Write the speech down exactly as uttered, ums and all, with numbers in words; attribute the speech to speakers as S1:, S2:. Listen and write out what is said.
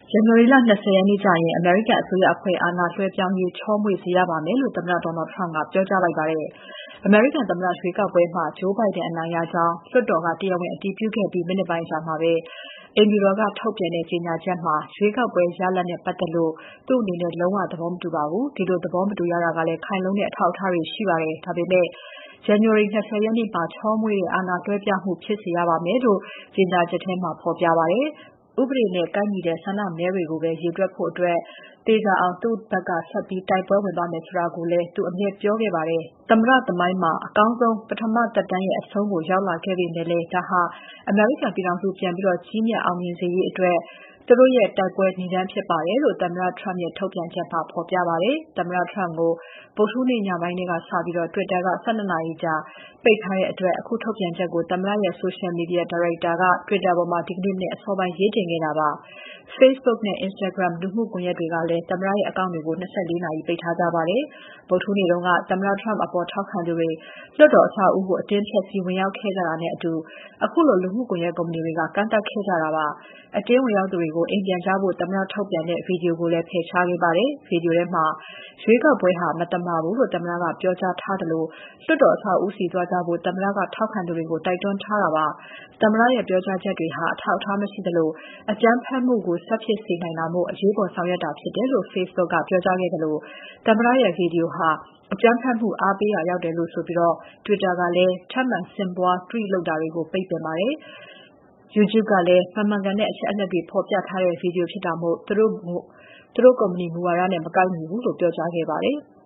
S1: ဇန်နဝါရီလ ၂၀ ရက်နေ့ကျရင် အမေရိကန်အစိုးရအဖွဲ့အာဏာလွှဲပြောင်းရေးချောမွေ့စေရပါမယ်လို့ သမ္မတ Donald Trump ကပြောကြားလိုက်ပါတယ်။ အမေရိကန်သမ္မတရွေးကောက်ပွဲမှာ Joe Biden အနိုင်ရကြောင်း လွှတ်တော်က တရားဝင်အတည်ပြုခဲ့ပြီး မိနစ်ပိုင်းအကြာမှာပဲ အိမ်ဖြူတော်က ထုတ်ပြန်တဲ့ကြေညာချက်မှာ ရွေးကောက်ပွဲရလဒ်နဲ့ပတ်သက်လို့ သူ့အနေနဲ့ လုံးဝသဘောမတူပါဘူး။ ဒီလိုသဘောမတူရတာကလည်း ခိုင်လုံတဲ့အထောက်အထားတွေရှိပါတယ်။ ဒါပေမဲ့ ဇန်နဝါရီ ၂၀ ရက်နေ့မှာ ချောမွေ့တဲ့ အာဏာလွှဲပြောင်းမှုဖြစ်စေရပါမယ်လို့ ကြေညာချက်ထဲမှာ ဖော်ပြပါတယ်။ ဥပဒေနဲ့ကိုက်ညီတဲ့ဆန္ဒမဲတွေကိုပဲ ရေတွက်ဖို့ သေချာအောင် သူ့ဘက်က ဆက်ပြီးတိုက်ပွဲဝင်သွားမယ်ဆိုတာကိုလည်း သူအမြဲပြောခဲ့ပါတယ်။ သမ္မတသမိုင်းမှာ အကောင်းဆုံး ပထမသက်တမ်းရဲ့ အဆုံးကိုရောက်လာခဲ့ပေမဲ့လည်း ဒါဟာ အမေရိကန်ပြည်ထောင်စု ပြန်ပြီးကြီးမြတ်အောင်မြင်စေရေးအတွက် သူတို့ရဲ့ တိုက်ပွဲနိဒါန်းဖြစ်ပါတယ်လို့ သမ္မတ Trump ရဲ့ ထုတ်ပြန်ချက်မှာ ဖော်ပြပါတယ်။ သမ္မတ Trump ကို ဗုဒ္ဓဟူးနေ့ညပိုင်းထဲကစပြီး Twitter က ၁၂ နာရီကြာပိတ်ထားတဲ့အတွက် အခုထုတ်ပြန်ချက်ကို သမ္မတရဲ့ Social Media ဒါရိုက်တာက Twitter ပေါ်မှာ ဒီကနေ့မနက်အစောပိုင်း ရေးတင်ခဲ့တာပါ။ Facebook နဲ့ Instagram လူမှုကွန်ယက်တွေကလည်း သမ္မတရဲ့ အကောင့်တွေကို ၂၄ နာရီပိတ်ထားကြပါတယ်။ ဗုဒ္ဓဟူးနေ့တုန်းက သမ္မတ Trump အပေါ်ထောက်ခံသူတွေ လွှတ်တော်အဆောက်အဦးကို အတင်းဖျက်စီးဝင်ရောက်ခဲ့ကြတာနဲ့အတူ ခုလိုလူမှုကွန်ယက်ကုမ္ပဏီတွေက ကန့်သတ်ခဲ့ကြတာပါ။ အတင်းဝင်ရောက်သူတွေကို အိမ်ပြန်ကြဖို့ သမ္မတထုတ်ပြန်တဲ့ Video ကိုလည်း ဖယ်ရှားခဲ့ပါတယ်။ Video ထဲမှာ ရွေးကောက်ပွဲဟာ မသမာဘူးလို့ သမ္မတက ပြောကြားထားသလို လွှတ်တော်အဆောက်အဦးဆီသွားကြဖို့ သမ္မတက ထောက်ခံသူတွေကို တိုက်တွန်းထားတာပါ။ သမ္မတရဲ့ ပြောကြားချက်တွေဟာ အထောက်အထားမရှိသလို အကြမ်းဖက်မှုကို ဆက်ဖြစ်စေနိုင်တာမို့ အရေးပေါ်ဆောင်ရွက်တာဖြစ်တယ်လို့ Facebook ကပြောကြားခဲ့သလို သမ္မတရဲ့ Video ဟာ အကြမ်းဖက်မှုအားပေးရာရောက်တယ်လို့ဆိုပြီး Twitter ကလည်း ထပ်မံဆင့်ပွား Tweet လုပ်တာတွေကို ပိတ်ပင်ပါတယ်။ YouTube ကလည်း မမှန်ကန်တဲ့အချက်အလက်တွေ ဖော်ပြထားတဲ့ Video ဖြစ်တာမို့ သူတို့ကုမ္ပဏီမူဝါဒနဲ့ မကိုက်ညီဘူးလို့ ပြောကြားခဲ့ပါတယ်။